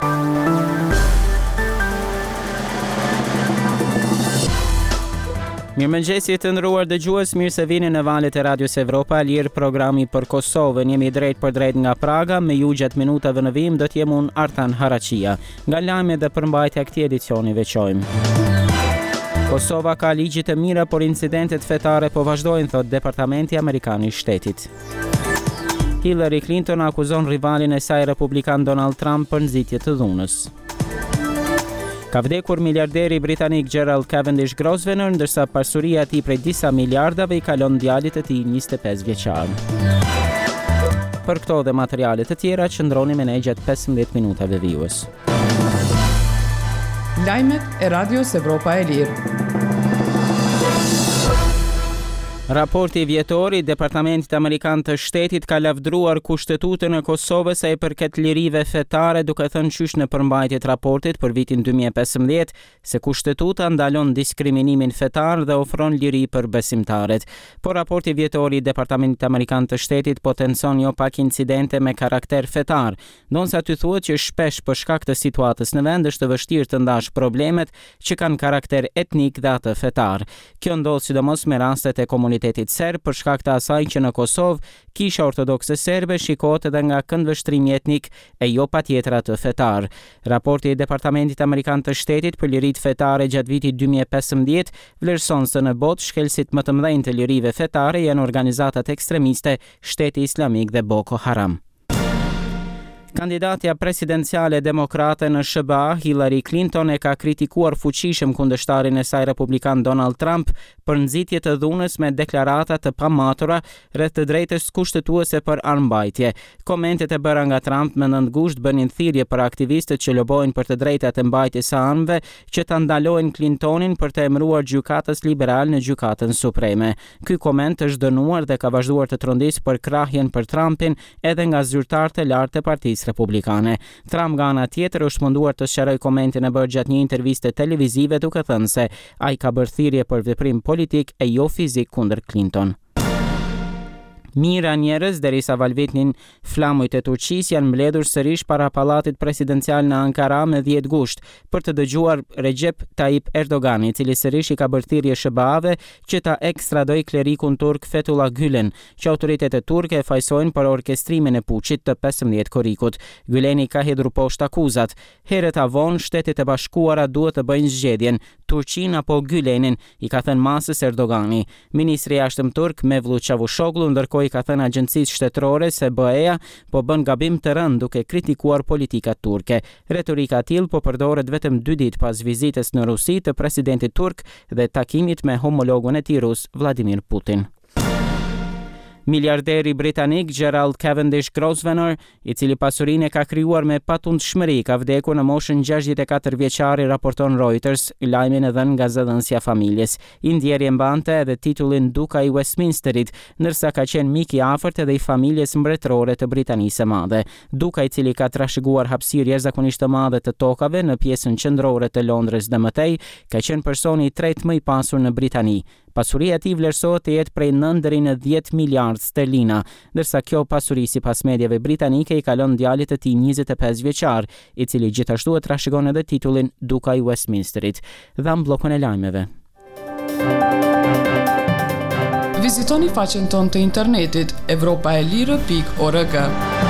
Mirëmëngjesi të nderuar dëgjues, mirë se vini në valët e Radios Evropa Lir, programi për Kosovën. Jemi drejt për drejt nga Praga, me ju gjatë minutave në vim do të jem unë Artan Haraqia. Nga lajmet dhe përmbajtja këtij edicioni veçojmë. Kosova ka ligje të mira, por incidentet fetare po vazhdojnë, thot Departamenti Amerikan i Shtetit. Hillary Clinton akuzon rivalin e saj republikan Donald Trump për nxitje të dhunës. Ka vdekur miliarderi britanik Gerald Cavendish Grosvenor, ndërsa pasuria e tij prej disa miliardave i kalon djalit të tij 25 vjeçar. Për këto dhe materiale të tjera qëndroni me ne gjatë 15 minutave vijues. Lajmet e Radios Evropa e Lirë. Raporti vjetor i Departamentit Amerikan të Shtetit ka lavdruar Kushtetutën e Kosovës sa i përket lirive fetare, duke thënë qysh në përmbajtje të raportit për vitin 2015 se Kushtetuta ndalon diskriminimin fetar dhe ofron liri për besimtarët. Por raporti vjetor i Departamentit Amerikan të Shtetit potencon jo pak incidente me karakter fetar, ndonsa aty thuhet që shpesh për shkak të situatës në vend është vështirë të ndash problemet që kanë karakter etnik dhe atë fetar. Kjo ndodh sidomos me rastet e komunitetit serb për shkak të asaj që në Kosovë kisha ortodokse serbe shikohet edhe nga këndvështrimi etnik e jo patjetër atë fetar. Raporti i Departamentit Amerikan të Shtetit për lirit fetare gjatë vitit 2015 vlerëson se në botë shkelësit më të mëdhenj të lirive fetare janë organizatat ekstremiste, Shteti Islamik dhe Boko Haram. Kandidatja presidenciale demokrate në SBA, Hillary Clinton, e ka kritikuar fuqishëm kundërshtarin e saj republikan Donald Trump për nxitje të dhunës me deklarata të pamatura rreth të drejtës kushtetuese për armbajtje. Komentet e bëra nga Trump me nëntgusht bënin thirrje për aktivistët që lobojnë për të drejtat e mbajtjes së anëve që ta ndalojnë Clintonin për të emëruar gjykatës liberal në gjykatën supreme. Ky koment është dënuar dhe ka vazhduar të trondisë për krahjen për Trumpin edhe nga zyrtarët e lartë të Partisë Republikane. Trump nga ana tjetër është munduar të sqarojë komentin e bërë gjatë një interviste televizive duke thënë se ai ka bërë thirrje për veprim politik e jo fizik kundër Clinton. Mira njerëz derisa valvitnin flamujt e Turqisë janë mbledhur sërish para pallatit presidencial në Ankara me 10 gusht për të dëgjuar Recep Tayyip Erdogan, i cili sërish i ka bërë thirrje SBA-ve që ta ekstradoj klerikun turk Fethullah Gülen, që autoritetet turke e fajsojnë për orkestrimin e puçit të 15 korrikut. Güleni ka hedhur poshtë akuzat. Herët avon Shtetet e Bashkuara duhet të bëjnë zgjedhjen, Turqin apo Gülenin, i ka thënë masës Erdogani. Ministri i jashtëm turk Mevlut Çavuşoglu ndërkohë i ka thënë agjencisë shtetërore se BE-ja po bën gabim të rënd duke kritikuar politikat turke. Retorika e tillë po përdoret vetëm 2 ditë pas vizitës në Rusi të presidentit turk dhe takimit me homologun e tij rus Vladimir Putin. Miliarderi britanik Gerald Cavendish Grosvenor, i cili pasurinë e ka krijuar me patundshmëri, ka vdekur në moshën 64 vjeçare, raporton Reuters, lajmin e dhënë nga zëdhënësja familjes. I ndjerë mbante edhe titullin Duka i Westminsterit, ndërsa ka qenë mik i afërt edhe i familjes mbretërore të Britanisë së Madhe. Duka, i cili ka trashëguar hapësirë jashtëzakonisht të madhe të tokave në pjesën qendrore të Londrës dhe mëtej, ka qenë personi i tretë më i pasur në Britani. Pasuria e tij vlerësohet të jetë prej 9 deri në 10 miliard sterlina, ndërsa kjo pasuri sipas mediave britanike i kalon djalit të tij 25 vjeçar, i cili gjithashtu e trashëgon edhe titullin Duka i Westminsterit. Dham bllokun e lajmeve. Vizitoni faqen tonë të internetit europaelire.org.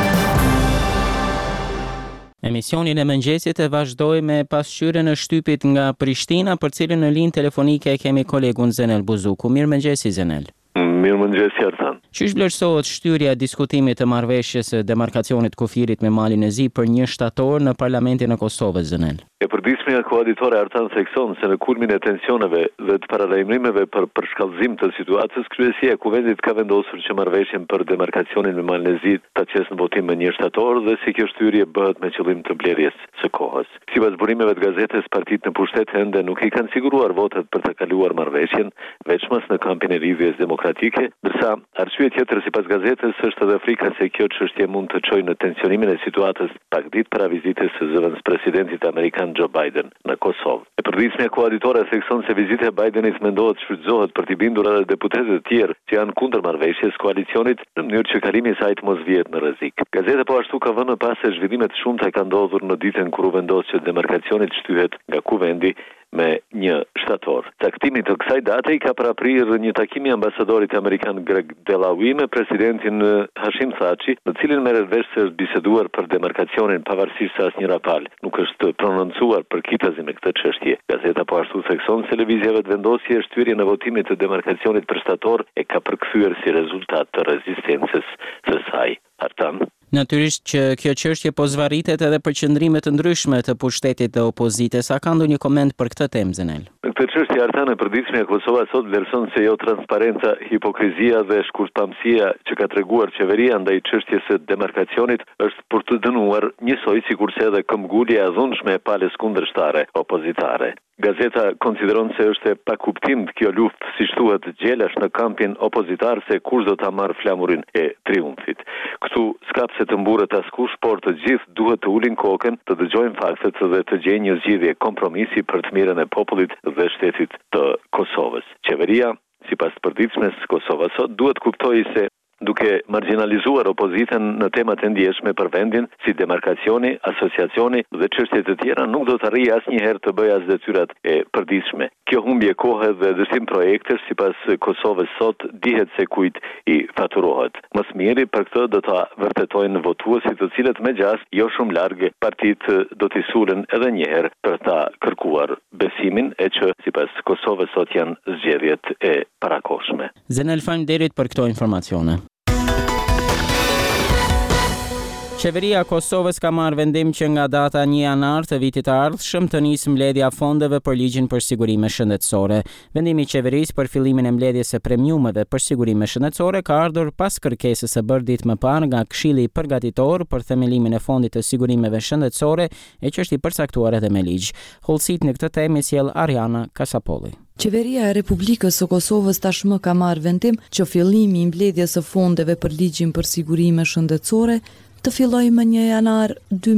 Emisionin e mëngjesit e vazhdoi me pasqyrjen e shtypit nga Prishtina, për cilën në linjë telefonike kemi kolegun Zenel Buzuku. Mirëmëngjesi Zenel. Mirëmëngjesi Artan. Çish vlerësohet shtyrja e diskutimit të marrëveshjes së demarkacionit kufirit me Malin e Zi për 1 shtator në Parlamentin e Kosovës, Zenel? E përditshmja koalitore Artan thekson se në kulmin e tensioneve dhe të paralajmërimeve për përshkallëzim të situatës, kryesia e Kuvendit ka vendosur që marrëveshjen për demarkacionin me Malin e Zi ta çesë në votim me 1 shtator dhe si kjo shtyrje bëhet me qëllim të mbledhjes së kohës. Sipas burimeve të gazetës, partitë në pushtet ende nuk i kanë siguruar votat për të kaluar marrëveshjen, veçmas në kampin e lidhjes demokratike, ndërsa arsye tjetër sipas gazetës është edhe frika se kjo çështje mund të çojë në tensionimin e situatës pak ditë para vizitës së zëvendës presidentit amerikan Joe Biden në Kosovë. E përditshmja koalitore thekson se vizita e Bidenit mendohet shfrytëzohet për t'i bindur edhe deputetët e tjerë që janë kundër marrëveshjes koalicionit në mënyrë që kalimi i saj të mos vihet në rrezik. Gazeta po ashtu ka vënë pas se zhvillime të shumta ka ndodhur në ditën kur u vendos që demarkacioni të shtyhet nga kuvendi me 1 shtator. Caktimi të kësaj date i ka paraprirë një takim i ambasadorit amerikan Greg Delawi me presidentin Hashim Thaçi, në cilin merret vesh se është biseduar për demarkacionin pavarësisht se asnjë rapal nuk është prononcuar për kitazim me këtë çështje. Gazeta po ashtu thekson se lëvizjeve të vendosje shtyrje në votimit të demarkacionit për shtator e ka përkthyer si rezultat të rezistencës së saj. Artan. Natyrisht që kjo çështje po zvarritet edhe për qëndrime të ndryshme të pushtetit dhe opozitës. A ka ndonjë koment për këtë temë, Zenel? Në këtë çështje Artan, e përditshme e Kosova sot vlerëson se jo transparenca, hipokrizia dhe shkurtpamësia që ka treguar qeveria ndaj çështjes së demarkacionit është për të dënuar njësoj sikurse edhe këmbgulja e dhunshme e palës kundërshtare opozitare. Gazeta konsideron se është e pakuptim kjo luftë, siç thuhet gjelash në kampin opozitar se kush do ta marrë flamurin e triumfit. Këtu s'ka pse të mburret askush, por të gjithë duhet të ulin kokën, të dëgjojnë faktet dhe të gjejnë një zgjidhje kompromisi për të mirën e popullit dhe shtetit të Kosovës. Qeveria, sipas të përditshmes Kosova sot, duhet kuptojë se duke marginalizuar opozitën në temat e ndjeshme për vendin, si demarkacioni, asociacioni dhe çështje të tjera, nuk do të arrijë asnjëherë të bëjë as detyrat e përditshme. Kjo humbje kohe dhe dështim projektesh sipas Kosovës sot dihet se kujt i faturohet. Më së miri për këtë do ta vërtetojnë votuesit, të cilët me gjas jo shumë larg partitë do t'i sulen edhe një herë për ta kërkuar besimin e që sipas Kosovës sot janë zgjedhjet e parakohshme. Zenel, faleminderit për këto informacione. Qeveria e Kosovës ka marrë vendim që nga data 1 janar të vitit të ardhshëm të nisë mbledhja fondeve për ligjin për sigurime shëndetësore. Vendimi i qeverisë për fillimin e mbledhjes së premiumeve për sigurime shëndetësore ka ardhur pas kërkesës së bërë ditë më parë nga Këshilli Përgatitor për themelimin e fondit të sigurimeve shëndetësore, e që është i përcaktuar edhe me ligj. Hollësit në këtë temë sjell Ariana Kasapolli. Qeveria e Republikës së Kosovës tashmë ka marrë vendim që fillimi i mbledhjes së fondeve për ligjin për sigurime shëndetësore të filloj më 1 janar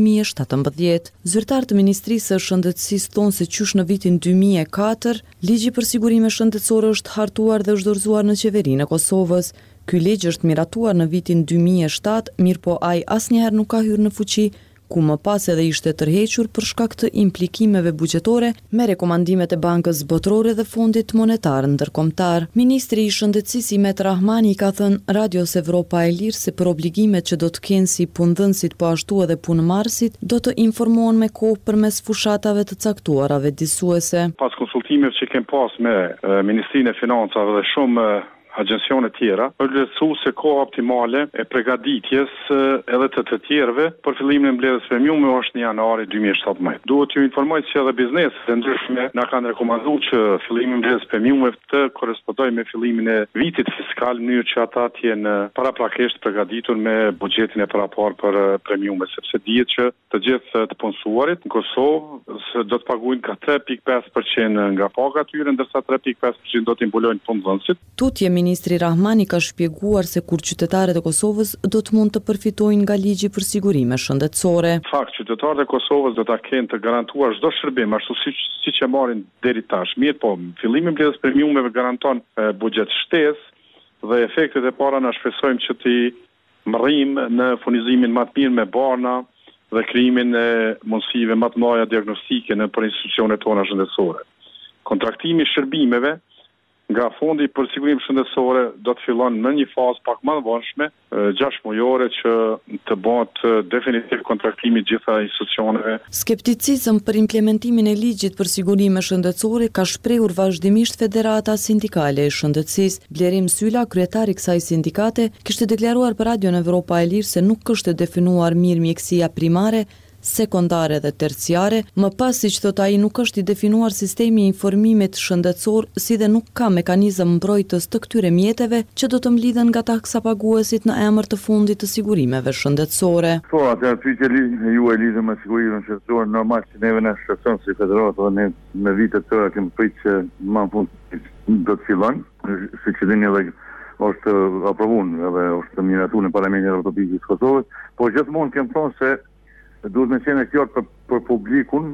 2017. Zyrtar të Ministrisë së Shëndetësisë thonë se qysh në vitin 2004, ligji për sigurime shëndetësore është hartuar dhe është dorëzuar në qeverinë e Kosovës. Ky ligj është miratuar në vitin 2007, mirëpo ai asnjëherë nuk ka hyrë në fuqi, ku më pas edhe ishte tërhequr për shkak të implikimeve buxhetore me rekomandimet e Bankës Botërore dhe Fondit Monetar Ndërkombëtar. Ministri i Shëndetësisë Imet Rahmani ka thënë Radios Evropa e Lirë se për obligimet që do të kenë si punëdhënësit po ashtu edhe punëmarrësit do të informohen me kohë përmes fushatave të caktuarave disuese. Pas konsultimeve që kem pas me Ministrinë e Financave dhe shumë agjencione tjera, për lehtësu se koha optimale e përgatitjes edhe të tjerëve për fillimin e mbledhjes premiume është 1 janari 2017. Duhet t'ju informoj se edhe bizneset e ndryshme na kanë rekomanduar që fillimi i mbledhjes premiume të korrespondojë me fillimin e vitit fiskal, në mënyrë që ata të jenë paraprakisht përgatitur me buxhetin e parapar për premiume, sepse dihet që të gjithë të punësuarit në Kosovë do të paguajnë ka 3.5% nga paga e tyre, ndërsa 3.5% do t'i mbulojnë punëdhënësit. Ministri Rahmani ka shpjeguar se kur qytetarët e Kosovës do të mund të përfitojnë nga ligji për sigurime shëndetësore. Fakt, qytetarët e Kosovës do ta kenë të garantuar çdo shërbim ashtu siç e marrin deri tash. Mirë, po, fillimi i mbledhjes premiumeve garanton buxhet shtesë dhe efektet e para na shpresojmë që t'i marrim në furnizimin më të mirë me barna dhe krijimin e mundësive më të mëdha diagnostike në për institucionet tona shëndetësore. Kontraktimi i shërbimeve nga Fondi për Sigurimë Shëndetësore do të fillon në një fazë pak më të vonshme, 6 mujore që të bëhet definitiv kontraktimi gjitha institucioneve. Skepticizëm për implementimin e ligjit për sigurime shëndetësore ka shprehur vazhdimisht Federata Sindikale e Shëndetësisë. Blerim Sylla, kryetari i kësaj sindikate, kishte deklaruar për Radion Evropa e Lirë se nuk është definuar mirë mjekësia primare, sekondare dhe terciare, më pas siç thot ai nuk është i definuar sistemi i informimit shëndetësor, si dhe nuk ka mekanizëm mbrojtës të këtyre mjeteve që do të mlidhen nga taksa paguesit në emër të Fondit të Sigurimeve Shëndetësore. Po, atë pyetje ju e lidhur me sigurimin shëndetësor, normal që neve na shqetëson si federatë dhe ne me vite të tëra kemi pritur që më fund do të fillon, siç e dini edhe është aprovuar edhe është miratuar në Parlamentin Evropian të Kosovës, por gjithmonë kem thonë se duhet me qenë e qartë për publikun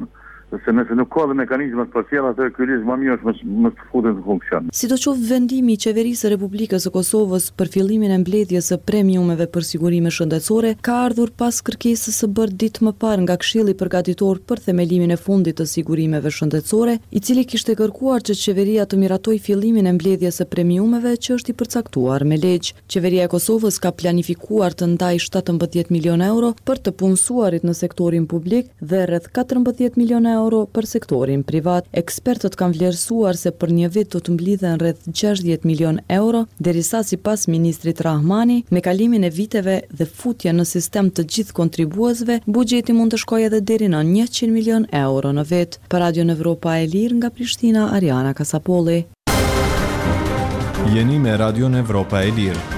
se nëse nuk ka dhe mekanizmat për sjellje atë ky ligj më mirë është më të futet në funksion. Sidoqoftë vendimi i Qeverisë së Republikës së Kosovës për fillimin e mbledhjes së premiumeve për sigurime shëndetësore ka ardhur pas kërkesës së bërë ditë më parë nga Këshilli Përgatitor për themelimin e fundit të sigurimeve shëndetësore, i cili kishte kërkuar që qeveria të miratojë fillimin e mbledhjes së premiumeve që është i përcaktuar me ligj. Qeveria e Kosovës ka planifikuar të ndajë 17 milionë euro për të punësuarit në sektorin publik dhe rreth 14 milionë euro për sektorin privat. Ekspertët kanë vlerësuar se për një vit do të mblidhen rreth 60 milion euro, derisa sipas ministrit Rahmani, me kalimin e viteve dhe futjen në sistem të gjithë kontribuesve, buxheti mund të shkojë edhe deri në 100 milion euro në vit. Për Radio Evropa e Lirë nga Prishtina, Ariana Kasapolli. Jeni me Radio Evropa e Lirë.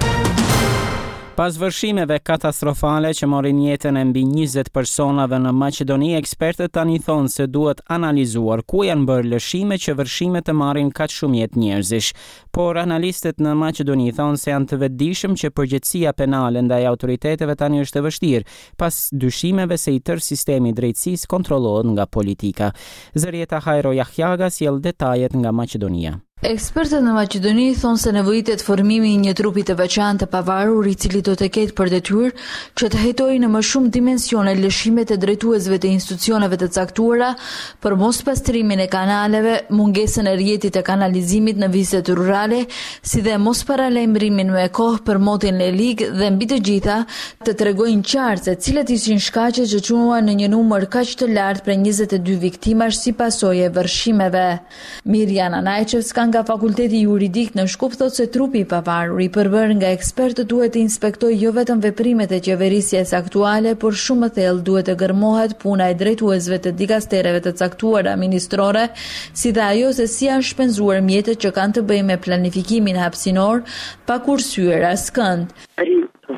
Pas vërshimeve katastrofale që morin jetën e mbi 20 personave në Maqedoni, ekspertët tani thonë se duhet analizuar ku janë bërë lëshime që vërshimet të marrin kaq shumë jetë njerëzish. Por analistët në Maqedoni thonë se janë të vetëdijshëm që përgjegjësia penale ndaj autoriteteve tani është e vështirë, pas dyshimeve se i tërë sistemi i drejtësisë kontrollohet nga politika. Zërieta Hajro Jahjaga sjell detajet nga Maqedonia. Ekspertët në Maqedoni thonë se nevojitet formimi i një trupi të veçantë të pavarur i cili do të ketë për detyrë që të hetojë në më shumë dimensione lëshimet e drejtuesve të institucioneve të caktuara për mos pastrimin e kanaleve, mungesën e rrjetit të kanalizimit në vizet rurale, si dhe mos paralajmërimin me kohë për motin e ligë dhe mbi të gjitha të tregojnë qartë se cilat ishin shkaqet që çuan në një numër kaq të lartë për 22 viktimash si pasojë e vërshimeve. Mirjana Najçevska nga Fakulteti Juridik në Shkup thotë se trupi i pavarur i përbërë nga ekspertë duhet të inspektojë jo vetëm veprimet e qeverisjes aktuale, por shumë më thellë duhet të gërmohet puna e drejtuesve të dikastereve të caktuara ministrore, si dhe ajo se si janë shpenzuar mjetet që kanë të bëjnë me planifikimin hapësinor pa kursyer askënd. При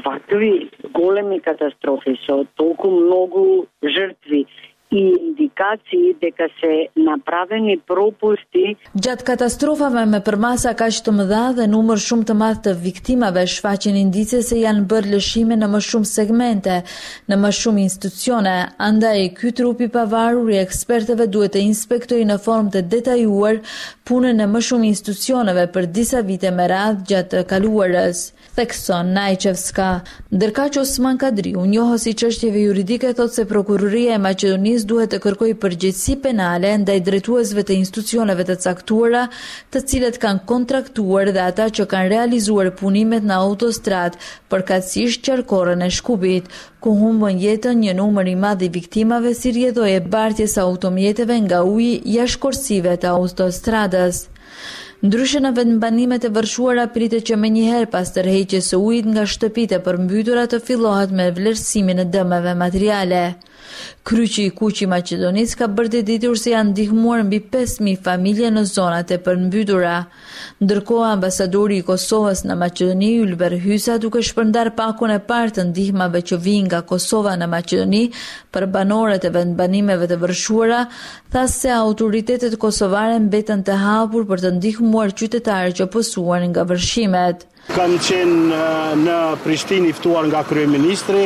вакви големи катастрофи со толку многу жртви и индикации дека се направени пропусти. Gjatë katastrofave me përmasa kaq të mëdha dhe numër shumë të madh të viktimave shfaqen indicie se janë bërë lëshime në më shumë segmente, në më shumë institucione. Andaj ky trup i pavarur i ekspertëve duhet të inspektojë në formë të detajuar punën e më shumë institucioneve për disa vite me radhë gjatë të kaluarës, thekson Najçevska. Ndërkaq Osman Kadriu, njohës i çështjeve juridike, thotë se prokuroria e Maqedonisë duhet të kërkojë përgjegjësi penale ndaj drejtuesve të institucioneve të caktuara, të cilët kanë kontraktuar dhe ata që kanë realizuar punimet në autostradë, përkatësisht qarkorën e Shkupit, ku humbën jetën një numër i madh i viktimave si rrjedhoi e bartjes së automjeteve nga uji jashtëkorsive të autostradës. Ndryshe në vendbanimet e vërshuara pritet që menjëherë pas tërheqjes së ujit nga shtëpitë e përmbytura të fillohet me vlerësimin e dëmeve materiale. Kryqi i Kuq i Maqedonisë ka bërë të ditur se janë ndihmuar mbi 5.000 familje në zonat e përmbytura. Ndërkohë ambasadori i Kosovës në Maqedoni, Ylber Hysa, duke shpërndar pakun e parë të ndihmave që vijnë nga Kosova në Maqedoni për banorët e vendbanimeve të vërshuara, tha se autoritetet kosovare mbeten të hapur për të ndihmuar qytetarët që pësuan nga vërshimet. Kam qenë në Prishtinë i ftuar nga kryeministri.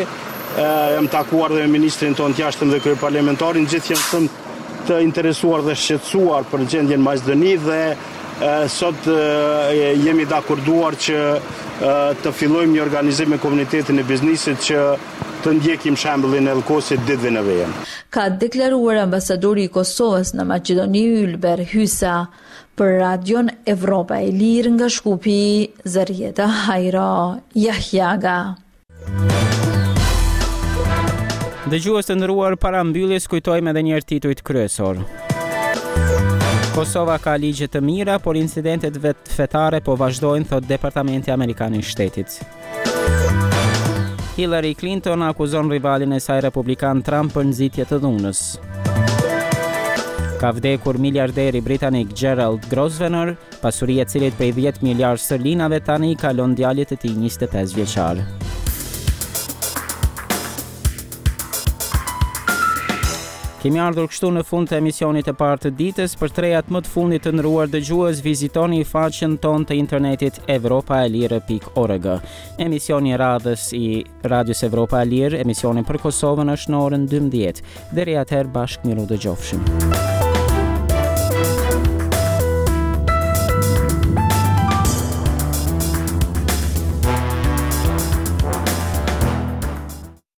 Jam takuar dhe me ministrin ton të jashtëm dhe kryeparlamentarin, gjithë janë shumë të interesuar dhe shqetësuar për gjendjen në Maqedoni dhe sot jemi dakorduar që të fillojmë një organizim me komunitetin e biznesit që të ndjekim shembullin e Elkosit ditëve në vijim. Ka deklaruar ambasadori i Kosovës në Maqedoni, Ylber Hysa. Për Radion Evropa e Lirë nga Shkupi, Zërieta Hajro Jahjaga. Dëgjues të nderuar, para mbylljes kujtojmë edhe një herë titujt kryesor. Kosova ka ligje të mira, por incidentet fetare po vazhdojnë, thot Departamenti Amerikan i Shtetit. Hillary Clinton akuzon rivalin e saj republikan Trump për nxitje të dhunës. Ka vdekur miliarderi britanik Gerald Grosvenor, pasuria e cilit prej 10 miliard sterlinave tani i kalon djalit të tij 25 vjeçar. Kemi ardhur kështu në fund të emisionit të parë të ditës. Për trejat më të fundit të nderuar dëgjues, vizitoni faqen tonë të internetit evropaelire.org. Emisioni i radhës i Radios Evropa e Lirë, emisioni për Kosovën, është në orën 12. Deri atëherë bashkë miru dëgjofshim.